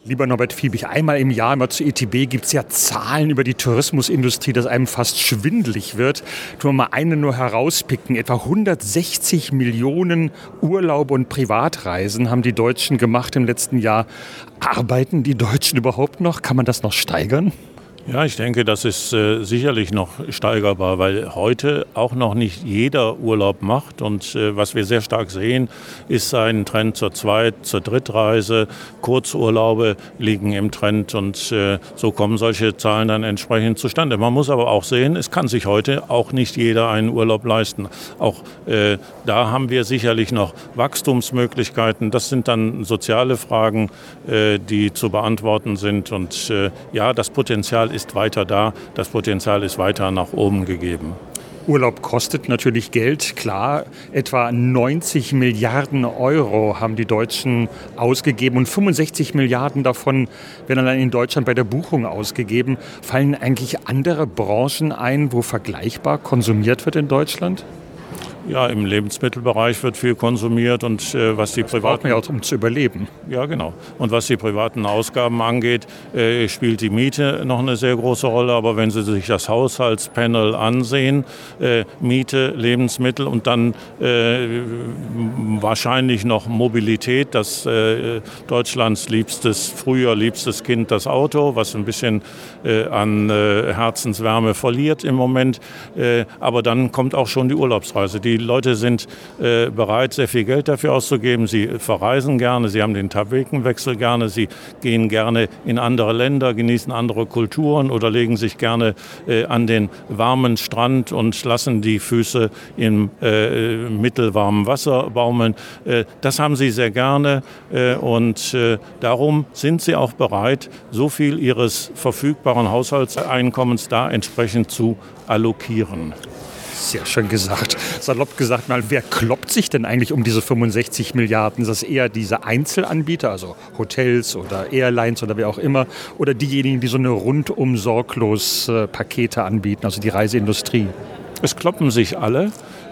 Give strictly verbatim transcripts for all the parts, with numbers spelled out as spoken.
Lieber Norbert Fiebig, einmal im Jahr, immer zur E T B, gibt es ja Zahlen über die Tourismusindustrie, dass einem fast schwindelig wird. Tun wir mal eine nur herauspicken. Etwa hundertsechzig Millionen Urlaube und Privatreisen haben die Deutschen gemacht im letzten Jahr. Arbeiten die Deutschen überhaupt noch? Kann man das noch steigern? Ja, ich denke, das ist äh, sicherlich noch steigerbar, weil heute auch noch nicht jeder Urlaub macht. Und äh, was wir sehr stark sehen, ist ein Trend zur Zweit-, zur Drittreise. Kurzurlaube liegen im Trend und äh, so kommen solche Zahlen dann entsprechend zustande. Man muss aber auch sehen, es kann sich heute auch nicht jeder einen Urlaub leisten. Auch äh, da haben wir sicherlich noch Wachstumsmöglichkeiten. Das sind dann soziale Fragen, äh, die zu beantworten sind. Und äh, ja, das Potenzial ist ist weiter da, das Potenzial ist weiter nach oben gegeben. Urlaub kostet natürlich Geld, klar. Etwa neunzig Milliarden Euro haben die Deutschen ausgegeben und fünfundsechzig Milliarden davon werden allein in Deutschland bei der Buchung ausgegeben. Fallen eigentlich andere Branchen ein, wo vergleichbar konsumiert wird in Deutschland? Ja, im Lebensmittelbereich wird viel konsumiert und äh, was die das privaten... braucht man ja auch, um zu überleben. Ja, genau. Und was die privaten Ausgaben angeht, äh, spielt die Miete noch eine sehr große Rolle. Aber wenn Sie sich das Haushaltspanel ansehen, äh, Miete, Lebensmittel und dann äh, wahrscheinlich noch Mobilität, das äh, Deutschlands liebstes, früher liebstes Kind, das Auto, was ein bisschen äh, an äh, Herzenswärme verliert im Moment. Äh, aber dann kommt auch schon die Urlaubsreise. Die Die Leute sind äh, bereit, sehr viel Geld dafür auszugeben. Sie verreisen gerne, sie haben den Tapetenwechsel gerne, sie gehen gerne in andere Länder, genießen andere Kulturen oder legen sich gerne äh, an den warmen Strand und lassen die Füße im äh, mittelwarmen Wasser baumeln. Äh, das haben sie sehr gerne äh, und äh, darum sind sie auch bereit, so viel ihres verfügbaren Haushaltseinkommens da entsprechend zu allokieren. Sehr schön gesagt. Salopp gesagt mal, wer kloppt sich denn eigentlich um diese fünfundsechzig Milliarden? Ist das eher diese Einzelanbieter, also Hotels oder Airlines oder wer auch immer, oder diejenigen, die so eine rundum sorglos äh, Pakete anbieten, also die Reiseindustrie? Es kloppen sich alle.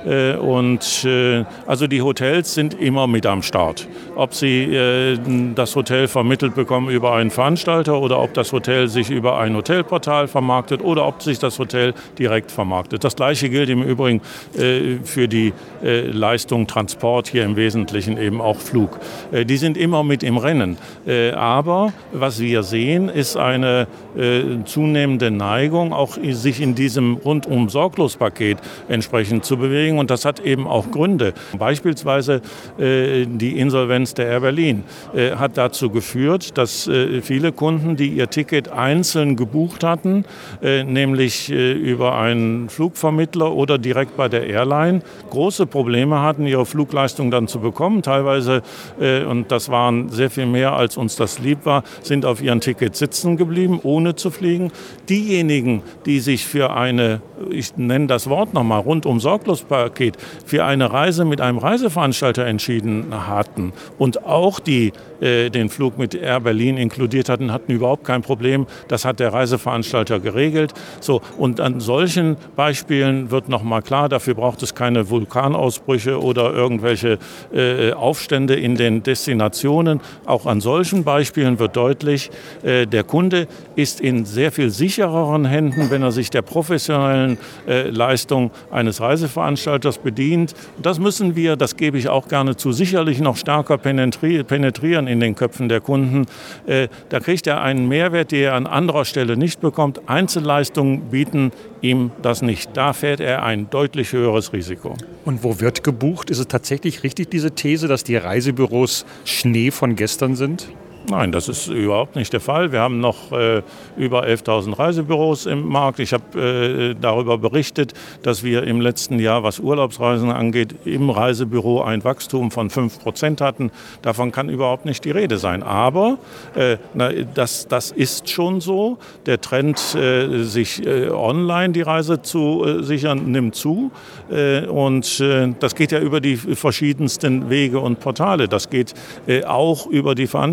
Und äh, also die Hotels sind immer mit am Start. Ob sie äh, das Hotel vermittelt bekommen über einen Veranstalter oder ob das Hotel sich über ein Hotelportal vermarktet oder ob sich das Hotel direkt vermarktet. Das Gleiche gilt im Übrigen äh, für die äh, Leistung Transport, hier im Wesentlichen eben auch Flug. Äh, die sind immer mit im Rennen. Äh, aber was wir sehen, ist eine äh, zunehmende Neigung, auch sich in diesem Rundum-Sorglos-Paket entsprechend zu bewegen. Und das hat eben auch Gründe. Beispielsweise äh, die Insolvenz der Air Berlin äh, hat dazu geführt, dass äh, viele Kunden, die ihr Ticket einzeln gebucht hatten, äh, nämlich äh, über einen Flugvermittler oder direkt bei der Airline, große Probleme hatten, ihre Flugleistung dann zu bekommen. Teilweise, äh, und das waren sehr viel mehr, als uns das lieb war, sind auf ihren Tickets sitzen geblieben, ohne zu fliegen. Diejenigen, die sich für eine, ich nenne das Wort nochmal, rundum sorglos Paket für eine Reise mit einem Reiseveranstalter entschieden hatten und auch die äh, den Flug mit Air Berlin inkludiert hatten, hatten überhaupt kein Problem. Das hat der Reiseveranstalter geregelt. So, und an solchen Beispielen wird nochmal klar, dafür braucht es keine Vulkanausbrüche oder irgendwelche äh, Aufstände in den Destinationen. Auch an solchen Beispielen wird deutlich, äh, der Kunde ist in sehr viel sichereren Händen, wenn er sich der professionellen äh, Leistung eines Reiseveranstalters bedient. Das müssen wir, das gebe ich auch gerne zu, sicherlich noch stärker penetrieren in den Köpfen der Kunden. Äh, da kriegt er einen Mehrwert, den er an anderer Stelle nicht bekommt. Einzelleistungen bieten ihm das nicht. Da fährt er ein deutlich höheres Risiko. Und wo wird gebucht? Ist es tatsächlich richtig, diese These, dass die Reisebüros Schnee von gestern sind? Nein, das ist überhaupt nicht der Fall. Wir haben noch äh, über elftausend Reisebüros im Markt. Ich habe äh, darüber berichtet, dass wir im letzten Jahr, was Urlaubsreisen angeht, im Reisebüro ein Wachstum von fünf Prozent hatten. Davon kann überhaupt nicht die Rede sein. Aber äh, na, das, das ist schon so. Der Trend, äh, sich äh, online die Reise zu äh, sichern, nimmt zu. Äh, und äh, das geht ja über die verschiedensten Wege und Portale. Das geht äh, auch über die Veranstalter.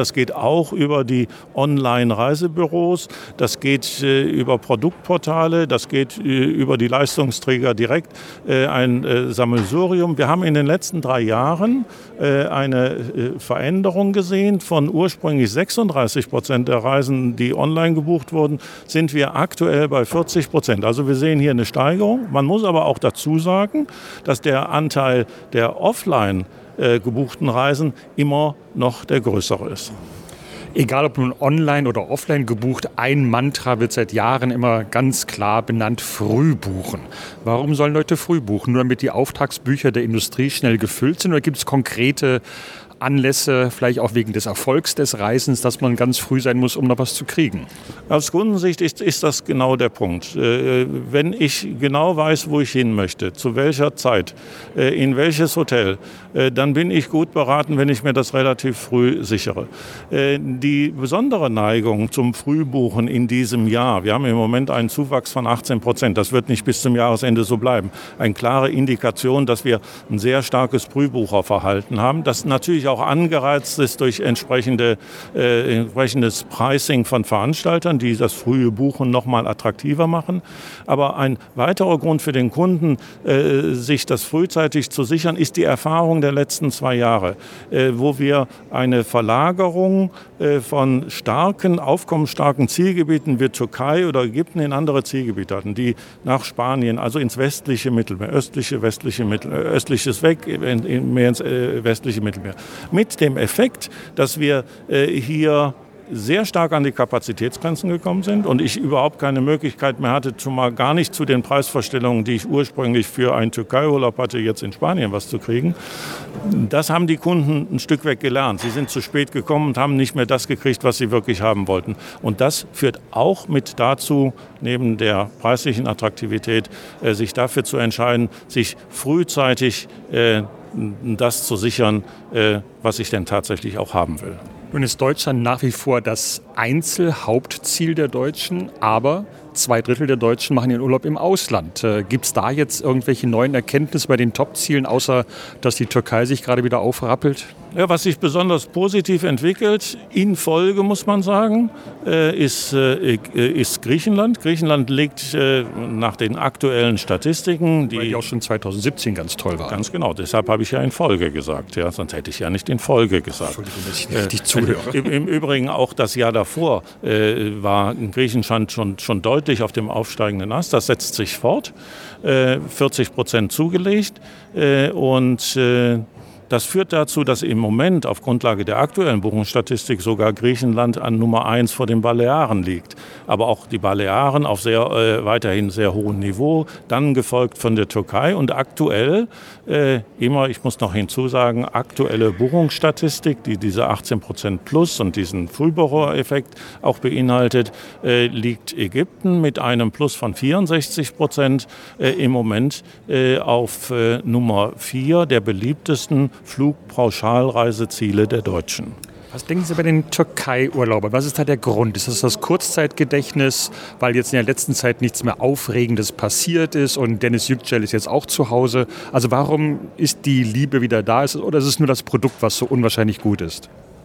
das geht auch über die Online-Reisebüros, das geht äh, über Produktportale, das geht äh, über die Leistungsträger direkt, äh, ein äh, Sammelsurium. Wir haben in den letzten drei Jahren äh, eine äh, Veränderung gesehen. Von ursprünglich sechsunddreißig Prozent der Reisen, die online gebucht wurden, sind wir aktuell bei vierzig Prozent. Also wir sehen hier eine Steigerung. Man muss aber auch dazu sagen, dass der Anteil der offline äh, gebuchten Reisen immer noch der größere ist. Egal ob nun online oder offline gebucht, ein Mantra wird seit Jahren immer ganz klar benannt: früh buchen. Warum sollen Leute früh buchen? Nur damit die Auftragsbücher der Industrie schnell gefüllt sind, oder gibt es konkrete Anlässe, vielleicht auch wegen des Erfolgs des Reisens, dass man ganz früh sein muss, um noch was zu kriegen? Aus Kundensicht ist, ist das genau der Punkt. Äh, wenn ich genau weiß, wo ich hin möchte, zu welcher Zeit, äh, in welches Hotel, äh, dann bin ich gut beraten, wenn ich mir das relativ früh sichere. Äh, die besondere Neigung zum Frühbuchen in diesem Jahr, wir haben im Moment einen Zuwachs von achtzehn Prozent, das wird nicht bis zum Jahresende so bleiben. Eine klare Indikation, dass wir ein sehr starkes Frühbucherverhalten haben, das natürlich auch angereizt ist durch entsprechende, äh, entsprechendes Pricing von Veranstaltern, die das frühe Buchen noch mal attraktiver machen. Aber ein weiterer Grund für den Kunden, äh, sich das frühzeitig zu sichern, ist die Erfahrung der letzten zwei Jahre, äh, wo wir eine Verlagerung äh, von starken, aufkommensstarken Zielgebieten wie Türkei oder Ägypten in andere Zielgebiete hatten, die nach Spanien, also ins westliche Mittelmeer, östliche, westliche Mittelmeer, östliches weg, in, in, mehr ins äh, westliche Mittelmeer. Mit dem Effekt, dass wir äh, hier sehr stark an die Kapazitätsgrenzen gekommen sind und ich überhaupt keine Möglichkeit mehr hatte, zumal gar nicht zu den Preisvorstellungen, die ich ursprünglich für einen Türkei-Urlaub hatte, jetzt in Spanien was zu kriegen. Das haben die Kunden ein Stück weit gelernt. Sie sind zu spät gekommen und haben nicht mehr das gekriegt, was sie wirklich haben wollten. Und das führt auch mit dazu, neben der preislichen Attraktivität, äh, sich dafür zu entscheiden, sich frühzeitig äh, das zu sichern, äh, was ich denn tatsächlich auch haben will. Nun ist Deutschland nach wie vor das Einzelhauptziel der Deutschen, aber zwei Drittel der Deutschen machen ihren Urlaub im Ausland. Äh, Gibt es da jetzt irgendwelche neuen Erkenntnisse bei den Top-Zielen, außer dass die Türkei sich gerade wieder aufrappelt? Ja, was sich besonders positiv entwickelt, in Folge muss man sagen, äh, ist, äh, ist Griechenland. Griechenland liegt äh, nach den aktuellen Statistiken, die, die auch schon zweitausendsiebzehn ganz toll waren. Ganz genau, deshalb habe ich ja in Folge gesagt, ja, sonst hätte ich ja nicht in Folge gesagt. Entschuldigung, dass ich nicht richtig zuhöre. Äh, im, Im Übrigen auch das Jahr davor äh, war Griechenland schon, schon deutlich auf dem aufsteigenden Ast. Das setzt sich fort, äh, vierzig Prozent zugelegt äh, und äh, das führt dazu, dass im Moment auf Grundlage der aktuellen Buchungsstatistik sogar Griechenland an Nummer eins vor den Balearen liegt. Aber auch die Balearen auf sehr, äh, weiterhin sehr hohem Niveau, dann gefolgt von der Türkei und aktuell, äh, immer, ich muss noch hinzusagen, aktuelle Buchungsstatistik, die diese achtzehn Prozent plus und diesen Frühbuchereffekt auch beinhaltet, äh, liegt Ägypten mit einem Plus von vierundsechzig Prozent äh, im Moment äh, auf äh, Nummer vier der beliebtesten Flugpauschalreiseziele der Deutschen. Was denken Sie bei den Türkei-Urlaubern? Was ist da der Grund? Ist das das Kurzzeitgedächtnis, weil jetzt in der letzten Zeit nichts mehr Aufregendes passiert ist und Deniz Yücel ist jetzt auch zu Hause? Also warum ist die Liebe wieder da? Oder ist es nur das Produkt, was so unwahrscheinlich gut ist?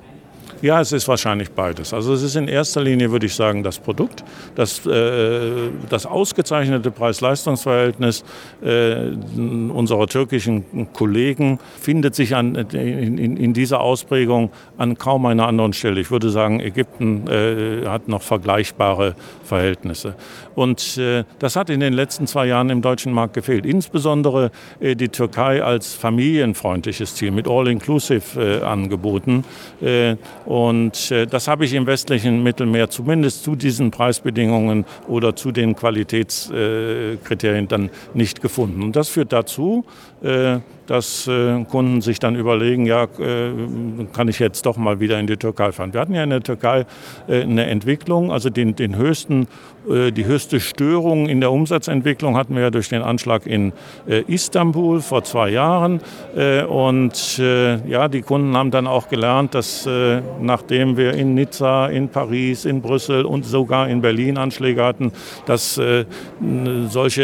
Ja, es ist wahrscheinlich beides. Also es ist in erster Linie, würde ich sagen, das Produkt, das, äh, das ausgezeichnete Preis-Leistungs-Verhältnis äh, unserer türkischen Kollegen findet sich an, in, in, in dieser Ausprägung an kaum einer anderen Stelle. Ich würde sagen, Ägypten äh, hat noch vergleichbare Verhältnisse. Und äh, das hat in den letzten zwei Jahren im deutschen Markt gefehlt. Insbesondere äh, die Türkei als familienfreundliches Ziel mit All-Inclusive-Angeboten. Äh, Und äh, das habe ich im westlichen Mittelmeer zumindest zu diesen Preisbedingungen oder zu den Qualitätskriterien äh, dann nicht gefunden. Und das führt dazu, äh, dass äh, Kunden sich dann überlegen, ja, äh, kann ich jetzt doch mal wieder in die Türkei fahren. Wir hatten ja in der Türkei äh, eine Entwicklung, also den, den höchsten, äh, die höchste Störung in der Umsatzentwicklung hatten wir ja durch den Anschlag in äh, Istanbul vor zwei Jahren. Äh, und äh, ja, die Kunden haben dann auch gelernt, dass äh, nachdem wir in Nizza, in Paris, in Brüssel und sogar in Berlin Anschläge hatten, dass äh, solche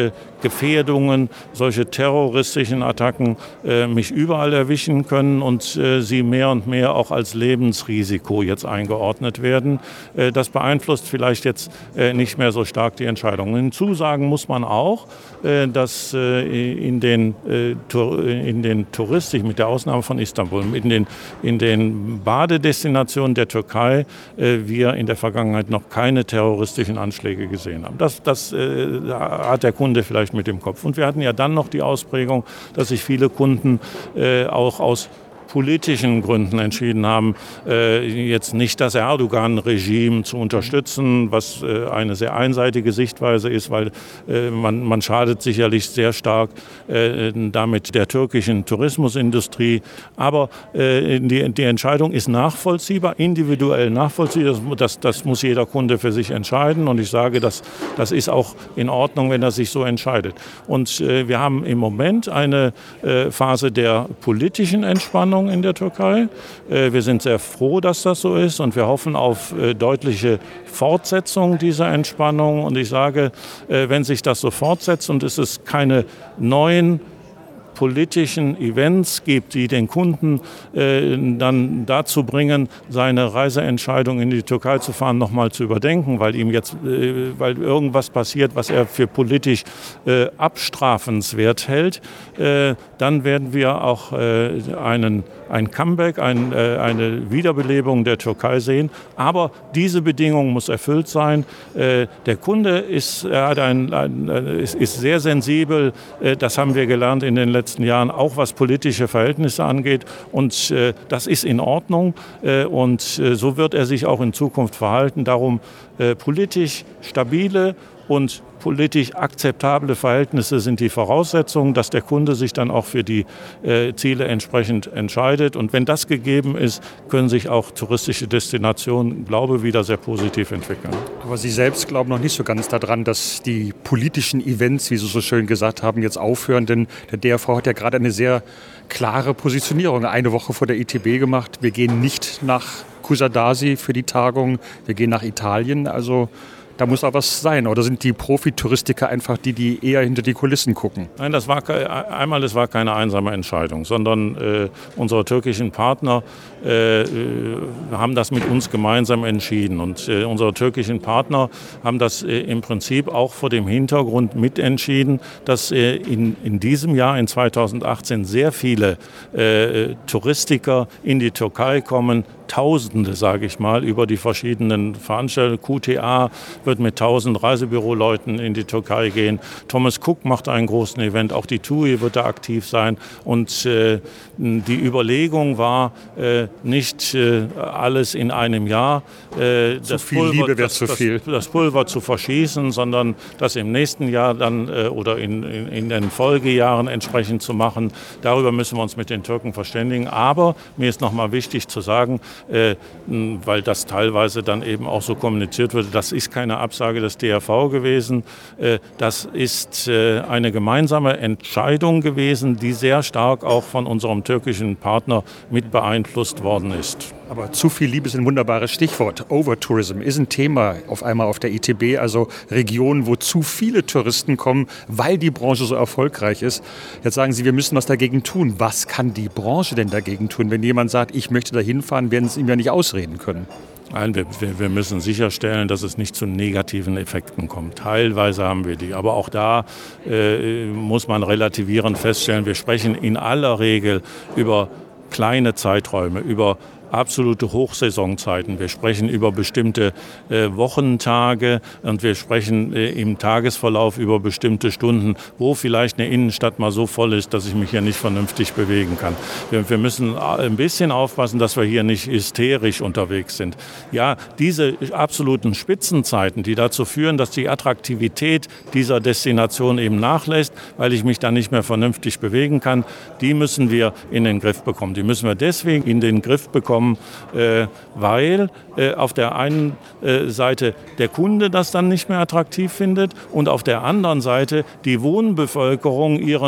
Gefährdungen, solche terroristischen Attacken äh, mich überall erwischen können und äh, sie mehr und mehr auch als Lebensrisiko jetzt eingeordnet werden. Äh, das beeinflusst vielleicht jetzt äh, nicht mehr so stark die Entscheidungen. Hinzusagen muss man auch, äh, dass äh, in den, äh, Tur- in den touristischen, mit der Ausnahme von Istanbul, in den, in den Badedestinationen der Türkei äh, wir in der Vergangenheit noch keine terroristischen Anschläge gesehen haben. Das, das äh, hat der Kunde vielleicht mit im Kopf. Und wir hatten ja dann noch die Ausprägung, dass sich viele Kunden äh, auch aus politischen Gründen entschieden haben, äh, jetzt nicht das Erdogan-Regime zu unterstützen, was äh, eine sehr einseitige Sichtweise ist, weil äh, man, man schadet sicherlich sehr stark äh, damit der türkischen Tourismusindustrie. Aber äh, die, die Entscheidung ist nachvollziehbar, individuell nachvollziehbar. Das, das, das muss jeder Kunde für sich entscheiden. Und ich sage, das, das ist auch in Ordnung, wenn er sich so entscheidet. Und äh, wir haben im Moment eine äh, Phase der politischen Entspannung in der Türkei. Wir sind sehr froh, dass das so ist und wir hoffen auf deutliche Fortsetzung dieser Entspannung. Und ich sage, wenn sich das so fortsetzt und es ist keine neuen politischen Events gibt, die den Kunden äh, dann dazu bringen, seine Reiseentscheidung in die Türkei zu fahren, nochmal zu überdenken, weil ihm jetzt, äh, weil irgendwas passiert, was er für politisch äh, abstrafenswert hält, äh, dann werden wir auch äh, einen, ein Comeback, ein, äh, eine Wiederbelebung der Türkei sehen. Aber diese Bedingung muss erfüllt sein. Äh, der Kunde ist, er hat ein, ein, ist, ist sehr sensibel, äh, das haben wir gelernt in den letzten letzten Jahren, auch was politische Verhältnisse angeht. Und äh, das ist in Ordnung. Äh, und äh, so wird er sich auch in Zukunft verhalten. Darum äh, politisch stabile und politisch akzeptable Verhältnisse sind die Voraussetzungen, dass der Kunde sich dann auch für die äh, Ziele entsprechend entscheidet. Und wenn das gegeben ist, können sich auch touristische Destinationen, glaube ich, wieder sehr positiv entwickeln. Aber Sie selbst glauben noch nicht so ganz daran, dass die politischen Events, wie Sie so schön gesagt haben, jetzt aufhören. Denn der D R V hat ja gerade eine sehr klare Positionierung eine Woche vor der I T B gemacht. Wir gehen nicht nach Kusadasi für die Tagung, wir gehen nach Italien. Also da muss auch was sein. Oder sind die Profitouristiker einfach die, die eher hinter die Kulissen gucken? Nein, das war einmal, das war keine einsame Entscheidung, sondern äh, unsere türkischen Partner äh, haben das mit uns gemeinsam entschieden. Und äh, unsere türkischen Partner haben das äh, im Prinzip auch vor dem Hintergrund mitentschieden, dass äh, in, in diesem Jahr, in zweitausendachtzehn, sehr viele äh, Touristiker in die Türkei kommen. Tausende, sage ich mal, über die verschiedenen Veranstaltungen. Q T A wird mit tausend Reisebüroleuten in die Türkei gehen. Thomas Cook macht einen großen Event, auch die T U I wird da aktiv sein. Und äh, die Überlegung war, äh, nicht äh, alles in einem Jahr äh, zu das, viel Pulver, Liebe wäre das, zu viel. Das, das Pulver zu verschießen, sondern das im nächsten Jahr dann äh, oder in, in, in den Folgejahren entsprechend zu machen. Darüber müssen wir uns mit den Türken verständigen. Aber mir ist nochmal wichtig zu sagen, Äh, weil das teilweise dann eben auch so kommuniziert wird. Das ist keine Absage des D R V gewesen. Äh, das ist äh, eine gemeinsame Entscheidung gewesen, die sehr stark auch von unserem türkischen Partner mit beeinflusst worden ist. Aber zu viel Liebe ist ein wunderbares Stichwort. Overtourism ist ein Thema auf einmal auf der I T B, also Regionen, wo zu viele Touristen kommen, weil die Branche so erfolgreich ist. Jetzt sagen Sie, wir müssen was dagegen tun. Was kann die Branche denn dagegen tun? Wenn jemand sagt, ich möchte da hinfahren, werden Sie ihm ja nicht ausreden können. Nein, wir, wir müssen sicherstellen, dass es nicht zu negativen Effekten kommt. Teilweise haben wir die, aber auch da äh, muss man relativierend feststellen, wir sprechen in aller Regel über kleine Zeiträume, über absolute Hochsaisonzeiten. Wir sprechen über bestimmte äh, Wochentage und wir sprechen äh, im Tagesverlauf über bestimmte Stunden, wo vielleicht eine Innenstadt mal so voll ist, dass ich mich hier nicht vernünftig bewegen kann. Wir, wir müssen ein bisschen aufpassen, dass wir hier nicht hysterisch unterwegs sind. Ja, diese absoluten Spitzenzeiten, die dazu führen, dass die Attraktivität dieser Destination eben nachlässt, weil ich mich dann nicht mehr vernünftig bewegen kann, die müssen wir in den Griff bekommen. Die müssen wir deswegen in den Griff bekommen, Äh, weil äh, auf der einen äh, Seite der Kunde das dann nicht mehr attraktiv findet und auf der anderen Seite die Wohnbevölkerung ihren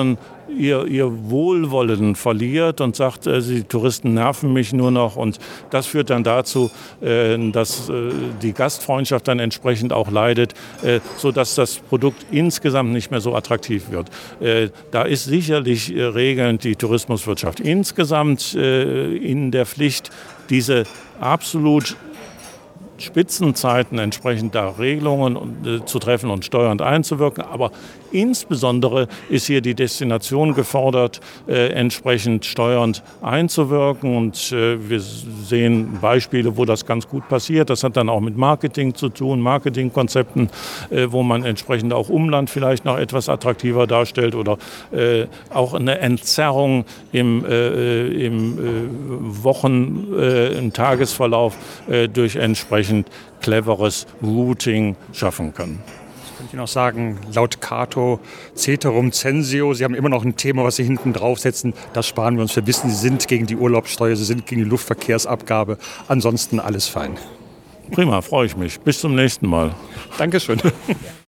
ihr, ihr Wohlwollen verliert und sagt, äh, die Touristen nerven mich nur noch. Und das führt dann dazu, äh, dass äh, die Gastfreundschaft dann entsprechend auch leidet, äh, sodass das Produkt insgesamt nicht mehr so attraktiv wird. Äh, da ist sicherlich äh, regelnd die Tourismuswirtschaft insgesamt äh, in der Pflicht, diese absolut Spitzenzeiten entsprechend da Regelungen äh, zu treffen und steuernd einzuwirken. Aber insbesondere ist hier die Destination gefordert, äh, entsprechend steuernd einzuwirken. Und äh, wir sehen Beispiele, wo das ganz gut passiert. Das hat dann auch mit Marketing zu tun, Marketingkonzepten, äh, wo man entsprechend auch Umland vielleicht noch etwas attraktiver darstellt oder äh, auch eine Entzerrung im, äh, im äh, Wochen-, äh, im Tagesverlauf äh, durch entsprechend cleveres Routing schaffen können. Ich könnte Ihnen auch sagen, laut Cato, Ceterum censeo, Sie haben immer noch ein Thema, was Sie hinten draufsetzen. Das sparen wir uns. Wir wissen, Sie sind gegen die Urlaubssteuer, Sie sind gegen die Luftverkehrsabgabe. Ansonsten alles fein. Prima, freue ich mich. Bis zum nächsten Mal. Dankeschön.